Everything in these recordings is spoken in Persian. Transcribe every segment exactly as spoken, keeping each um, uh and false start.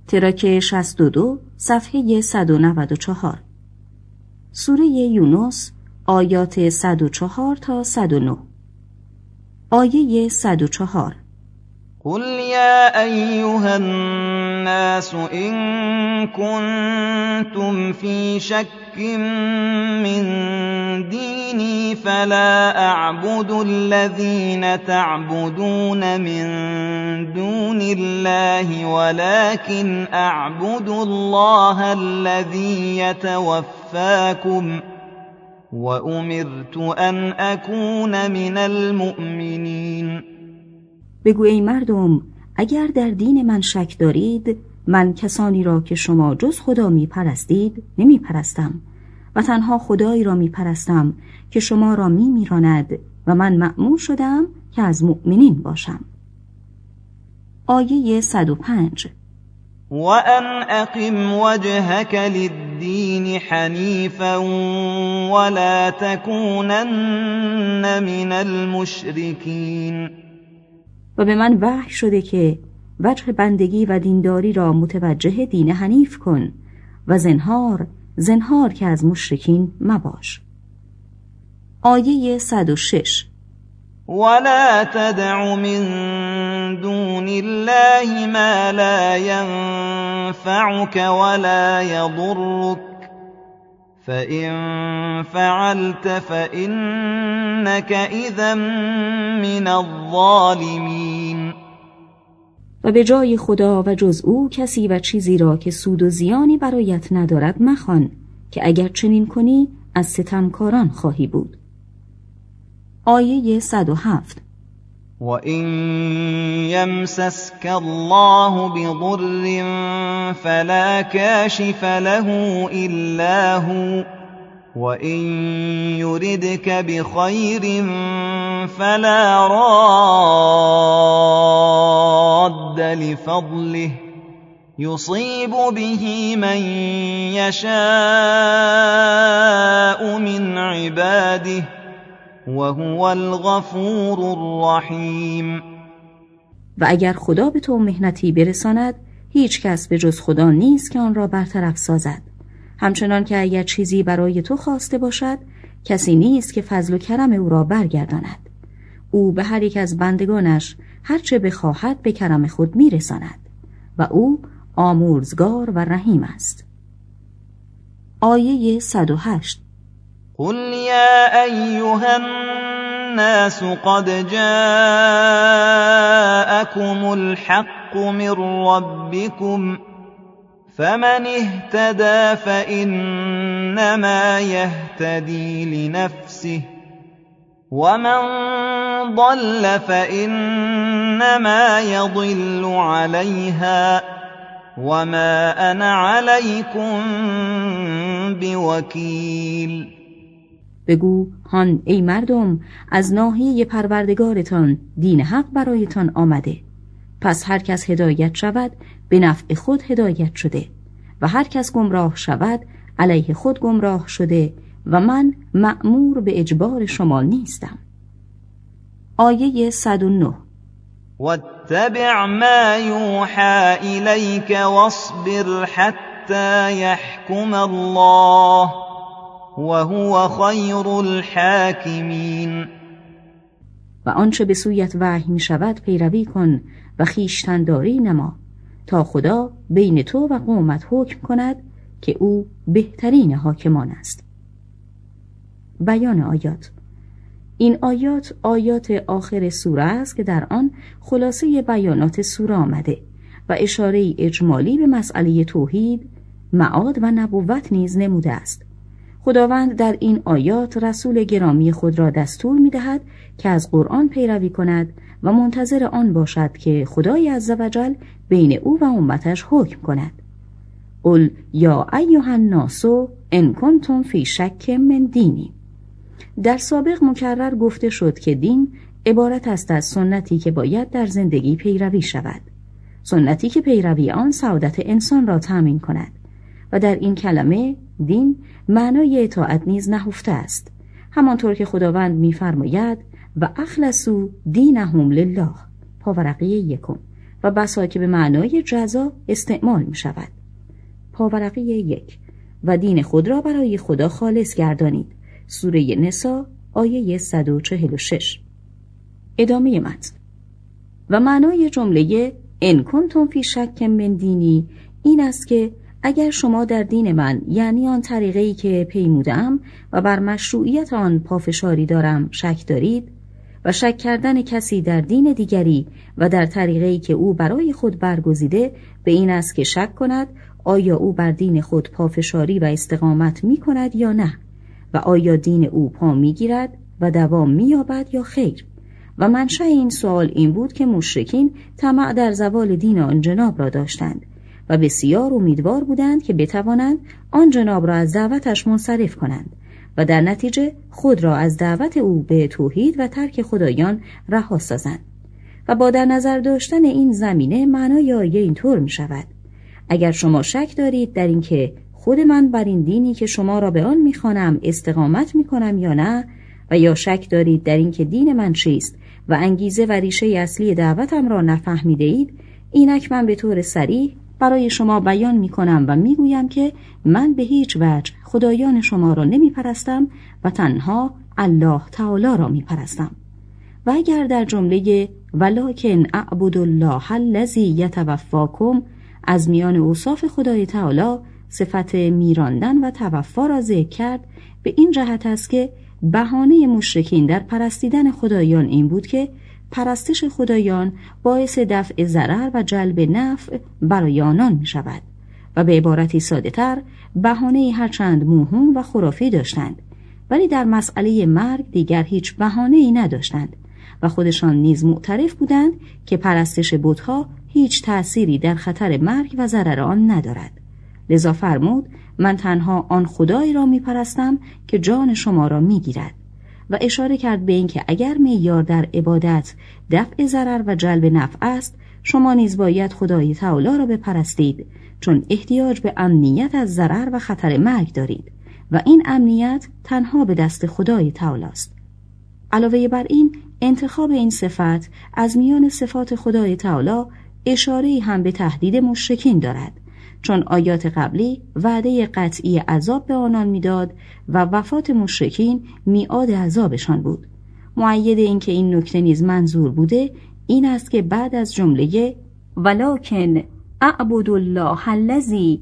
تراک شصت و دو صفحه صد و نود و چهار. سوره یونس آیات صد و چهار تا صد و نه. آیه صد و چهار: قل یا ایها الناس ان کنتم فی شک من دینی فلا اعبد الذین تعبدون من دون الله ولكن اعبد الله الذی یتوفاکم وامرت ان اکون من المؤمنین. بگو ای مردم، اگر در دین من شک دارید، من کسانی را که شما جز خدا می پرستید نمی پرستم و تنها خدایی را می پرستم که شما را می میراند و من مأمور شدم که از مؤمنین باشم. آیه صد و پنج: وَأَنْ أَقِمْ وَجْهَكَ لِلدِّينِ حَنِيفًا وَلَا تَكُونَنَّ مِنَ الْمُشْرِكِينَ. و به من وحی شده که وجه بندگی و دینداری را متوجه دین حنیف کن و زنهار زنهار که از مشرکین مباش. آیه صد و شش: ولا تدع من دون الله ما لا ينفعك ولا يضرك فإن فعلت فإنك إذا من الظالمین. و به جای خدا و جز او کسی و چیزی را که سود و زیانی برایت ندارد مخوان که اگر چنین کنی از ستمکاران خواهی بود. آیه صد و هفت: وَإِن يَمْسَسْكَ اللَّهُ بِضُرٍّ فَلَا كَاشِفَ لَهُ إِلَّا هُوَ وَإِن يُرِدْكَ بِخَيْرٍ فَلَا رَادَّ لِفَضْلِهِ يُصِيبُ بِهِ مَن يَشَاءُ مِنْ عِبَادِهِ وَهُوَ الْغَفُورُ الرَّحِيمُ. و اگر خدا به تو محنتی برساند، هیچ کس به جز خدا نیست که آن را برطرف سازد. همچنان که اگر چیزی برای تو خواسته باشد، کسی نیست که فضل و کرم او را برگرداند. او به هر یک از بندگانش هرچه بخواهد به کرم خود میرساند و او آمرزگار و رحیم است. آیه صد و هشت: قل یا ایها الناس قد جاءكم الحق من ربكم فمن اهتدى فإنما يهتدي لنفسه ومن ضل فإنما يضل عليها وما أنا عليكم بوكيل. بگو هان ای مردم، از ناحیه پروردگارتان دین حق برایتان آمده، پس هر کس هدایت شود به نفع خود هدایت شده و هر کس گمراه شود علیه خود گمراه شده و من مأمور به اجبار شما نیستم. آیه صد و نه: واتبع ما یوحى الیک واصبر حتی یحکم الله وهو خیر الحاکمین. و آنچه به سویت وحی می شود پیروی کن و خویشتن‌داری نما تا خدا بین تو و قومت حکم کند که او بهترین حاکمان است. بیان آیات: این آیات آیات آخر سوره است که در آن خلاصه بیانات سوره آمده و اشاره اجمالی به مسئله توحید، معاد و نبوت نیز نموده است. خداوند در این آیات رسول گرامی خود را دستور می دهد که از قرآن پیروی کند و منتظر آن باشد که خدای عزوجل بین او و امتش حکم کند. قل یا ایها الناس ان کنتم فی شک من دینی. در سابق مکرر گفته شد که دین عبارت است از سنتی که باید در زندگی پیروی شود، سنتی که پیروی آن سعادت انسان را تأمین کند و در این کلمه دین معنای اطاعت نیز نهفته است، همانطور که خداوند می‌فرماید و اخلصوا دینهم لله، پاورقی یکم، و بسا که به معنای جزا استعمال می شود. پاورقی یک. و دین خود را برای خدا خالص گردانید. سوره نساء آیه صد و چهل و شش. ادامه متن. و معنای جمله ان کنتم فی شک من دینی این است که اگر شما در دین من، یعنی آن طریقه‌ای که پیمودم و بر مشروعیت آن پافشاری دارم، شک دارید و شک کردن کسی در دین دیگری و در طریقه‌ای که او برای خود برگزیده به این است که شک کند آیا او بر دین خود پافشاری و استقامت می کند یا نه و آیا دین او پا می گیرد و دوام می یابد یا خیر. و منشأ این سوال این بود که مشرکین طمع در زوال دین آن جناب را داشتند و بسیار امیدوار بودند که بتوانند آن جناب را از دعوتش منصرف کنند و در نتیجه خود را از دعوت او به توحید و ترک خدایان رها سازند. و با در نظر داشتن این زمینه معنای آیه اینطور می شود: اگر شما شک دارید در اینکه خود من بر این دینی که شما را به آن می‌خوانم استقامت می‌کنم یا نه، و یا شک دارید در اینکه دین من چیست و انگیزه و ریشه اصلی دعوتم را نفهمیده اید، اینک من به طور صریح برای شما بیان می‌کنم و می‌گویم که من به هیچ وجه خدایان شما را نمی‌پرستم و تنها الله تعالی را می‌پرستم. و اگر در جمله ولکن اعبد الله الذی یتوفاکم از میان اوصاف خدای تعالی صفت میراندن و توفا را ذکر کرد، به این جهت است که بهانه مشرکین در پرستیدن خدایان این بود که پرستش خدایان باعث دفع ضرر و جلب نفع برای آنان می شود و به عبارتی ساده تر بهانه هرچند موهوم و خرافی داشتند، ولی در مسئله مرگ دیگر هیچ بهانه‌ای نداشتند و خودشان نیز معترف بودند که پرستش بت‌ها هیچ تأثیری در خطر مرگ و ضرر آن ندارد. لذا فرمود من تنها آن خدایی را می پرستم که جان شما را می گیرد و اشاره کرد به این که اگر معیار در عبادت دفع ضرر و جلب نفع است، شما نیز باید خدای تعالی را بپرستید، چون احتیاج به امنیت از ضرر و خطر مرگ دارید و این امنیت تنها به دست خدای تعالی است. علاوه بر این، انتخاب این صفت از میان صفات خدای تعالی اشاره‌ای هم به تهدید مشرکین دارد، چون آیات قبلی وعده قطعی عذاب به آنان میداد و وفات مشرکین میعاد عذابشان بود. مؤید این که این نکته نیز منظور بوده این است که بعد از جمله ولکن اعبد الله الذی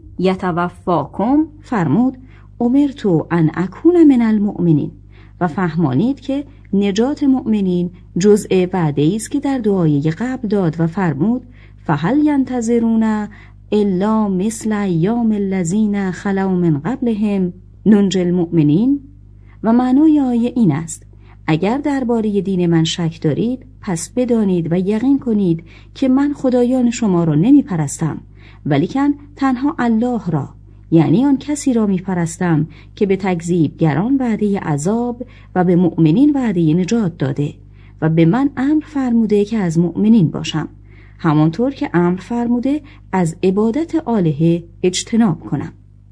یتوفاکم فرمود امرت ان اکون من المؤمنین و فهمانید که نجات مؤمنین جزء وعده است که در دعای قبل داد و فرمود فهل ینتظرون الا مثل ایام الذین خلو من قبلهم ننجی المؤمنین. و معنای آیه این است اگر درباره دین من شک دارید پس بدانید و یقین کنید که من خدایان شما را نمی پرستم ولیکن تنها الله را، یعنی آن کسی را می پرستم که به تکذیبگران وعده عذاب و به مؤمنین وعده نجات داده و به من امر فرموده که از مؤمنین باشم، همانطور که امر فرموده از عبادت آلهه اجتناب کنم.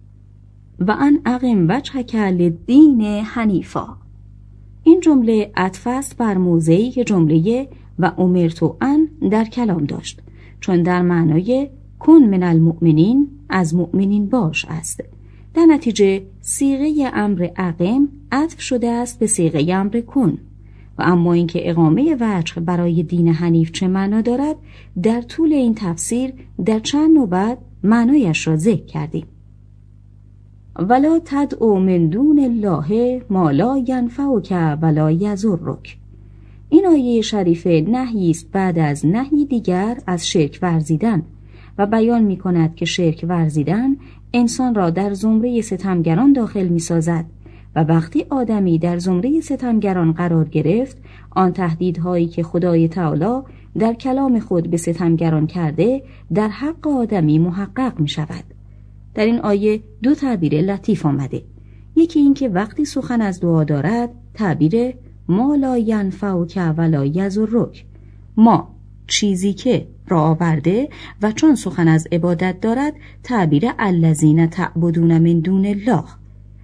و ان اقم وجهک للدین حنیفا. این جمله عطف است بر موضعی که جمله و امرت ان در کلام داشت، چون در معنای کن من المؤمنین از مؤمنین باش است. در نتیجه صیغه امر اقم عطف شده است به صیغه امر کن. و اما اینکه اقامه وجه برای دین حنیف چه معنا دارد در طول این تفسیر در چند نوبت معنایش را ذکر کردیم. ولا تدعو من دون الله ما لا ینفعک ولا یضرک. این آیه شریفه نهی است بعد از نهی دیگر از شرک ورزیدن و بیان می کند که شرک ورزیدن انسان را در زمره ستمگران داخل می سازد و وقتی آدمی در زمره ستمگران قرار گرفت، آن تهدیدهایی که خدای تعالی در کلام خود به ستمگران کرده در حق آدمی محقق می شود. در این آیه دو تعبیر لطیف آمده. یکی این که وقتی سخن از دعا دارد تعبیر ما لا ینفعک ولا یضرک، ما چیزی که را آورده، و چون سخن از عبادت دارد تعبیر الذین تعبدون من دون الله،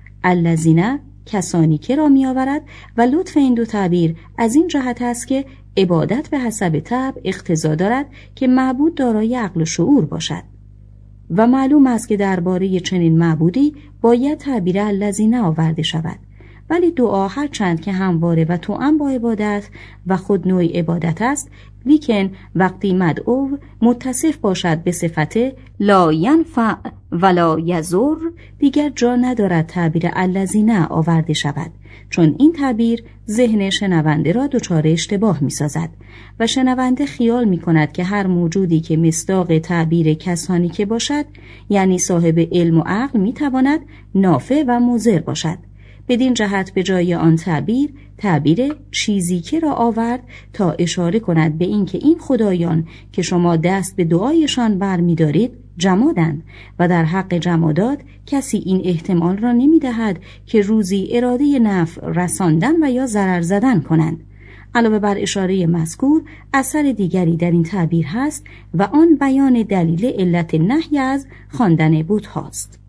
الذین کسانی که را می آورد و لطف این دو تعبیر از این جهت است که عبادت به حسب طبع اقتضا دارد که معبود دارای عقل و شعور باشد و معلوم است که درباره چنین معبودی باید تعبیر الذین آورده شود، ولی دعا هر چند که همواره و توأم با عبادت و خود نوع عبادت است، لیکن وقتی مدعو متصف باشد به صفت لا ینفع ولا یضر، دیگر جا ندارد تعبیر الذین آورده شود، چون این تعبیر ذهن شنونده را دچار اشتباه می سازد و شنونده خیال می کند که هر موجودی که مصداق تعبیر کسانی که باشد، یعنی صاحب علم و عقل، می تواند نافع و مضر باشد. بدین جهت به جای آن تعبیر تعبیر چیزی که را آورد تا اشاره کند به این که این خدایان که شما دست به دعایشان برمی دارید جمادند و در حق جمادات کسی این احتمال را نمی دهد که روزی اراده نفع رساندن و یا ضرر زدن کنند. علاوه بر اشاره مذکور اثر دیگری در این تعبیر هست و آن بیان دلیل علت نهی از خواندن بت هاست.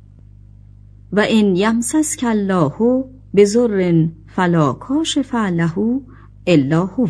و ان یمسسک الله بضر فلا کاشف له الا هو.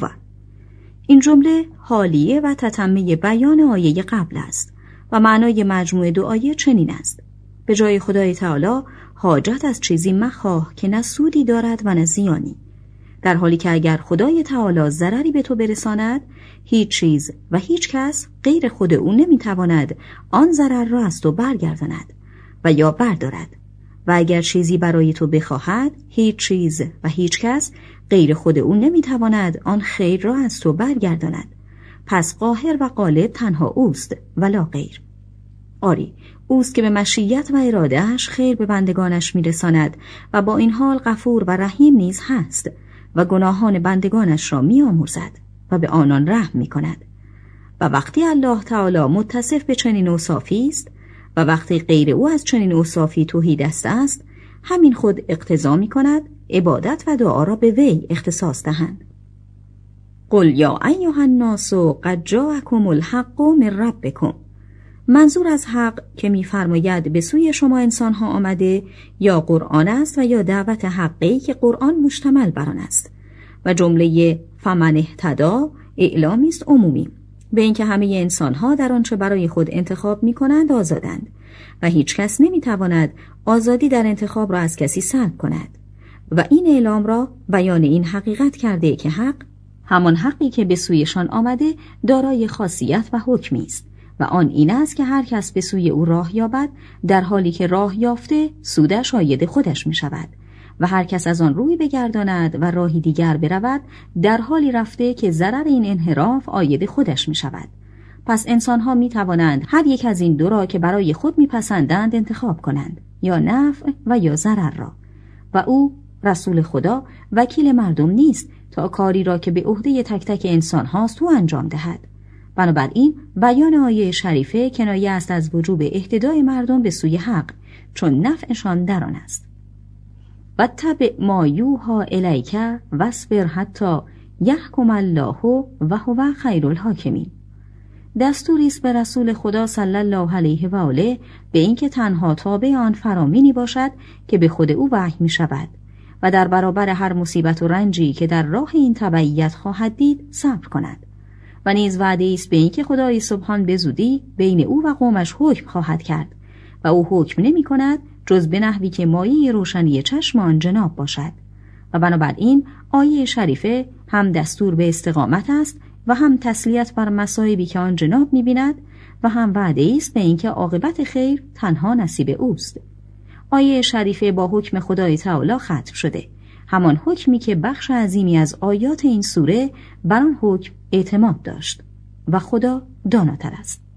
این جمله حالیه و تتمه بیان آیه قبل است و معنای مجموع دو آیه چنین است: به جای خدای تعالی حاجت از چیزی مخواه که نه سودی دارد و نه زیانی، در حالی که اگر خدای تعالی ضرری به تو برساند، هیچ چیز و هیچ کس غیر خود او نمیتواند آن ضرر را از تو برگرداند و یا بردارد، و اگر چیزی برای تو بخواهد، هیچ چیز و هیچ کس غیر خود او نمیتواند آن خیر را از تو برگرداند. پس قاهر و غالب تنها اوست ولا غیر. آری، اوست که به مشیت و ارادهش خیر به بندگانش میرساند و با این حال غفور و رحیم نیز هست و گناهان بندگانش را میآمرزد و به آنان رحم میکند. و وقتی الله تعالی متصف به چنین اوصافی است و وقتی غیر او از چنین اوصافی تهیدست است، همین خود اقتضا میکند عبادت و دعا را به وی اختصاص دهند. قل یا ایها الناس قد جاءکم الحق من ربکم. منظور از حق که می‌فرماید به سوی شما انسان‌ها آمده یا قرآن است و یا دعوت حقی که قرآن مشتمل بر آن است، و جمله فمن اهتدی اعلامی است عمومی به اینکه همه انسان‌ها در آنچه برای خود انتخاب می‌کنند آزادند و هیچ کس نمی‌تواند آزادی در انتخاب را از کسی سلب کند. و این اعلام را بیان این حقیقت کرده که حق، همان حقی که به سویشان آمده، دارای خاصیت و حکمی است و آن این است که هر کس به سوی او راه یابد، در حالی که راه یافته سودش عاید خودش می شود و هر کس از آن روی بگرداند و راهی دیگر برود، در حالی رفته که ضرر این انحراف عاید خودش می شود. پس انسان‌ها می توانند هر یک از این دو را که برای خود می پسندند انتخاب کنند، یا نفع و یا ضرر را، و او رسول خدا وکیل مردم نیست تا کاری را که به عهده تک تک انسان هاست تو انجام دهد. بنابراین بیان آیه شریفه کنایه است از وجوب اهتدای مردم به سوی حق، چون نفعشان در آن است. و تبع ما یوحی الیک واصبر حتی یحکم الله و هو خیر الحاکمین. دستوری است به رسول خدا صلی الله علیه و آله به اینکه تنها تابع آن فرامینی باشد که به خود او وحی می شود و در برابر هر مصیبت و رنجی که در راه این تبعیت خواهد دید صبر کند. و نیز وعده است به اینکه خدای سبحان به زودی بین او و قومش حکم خواهد کرد و او حکم نمی کند جز به نحوی که مایه روشنی چشم آن جناب باشد. و بنابراین آیه شریفه هم دستور به استقامت است و هم تسلیت بر مصائبی که آن جناب می بیند و هم وعده است به اینکه عاقبت خیر تنها نصیب اوست. آیه شریفه با حکم خدای تعالی ختم شده، همان حکمی که بخش عظیمی از آیات این سوره بر آن حکم اعتماد داشت و خدا داناتر است.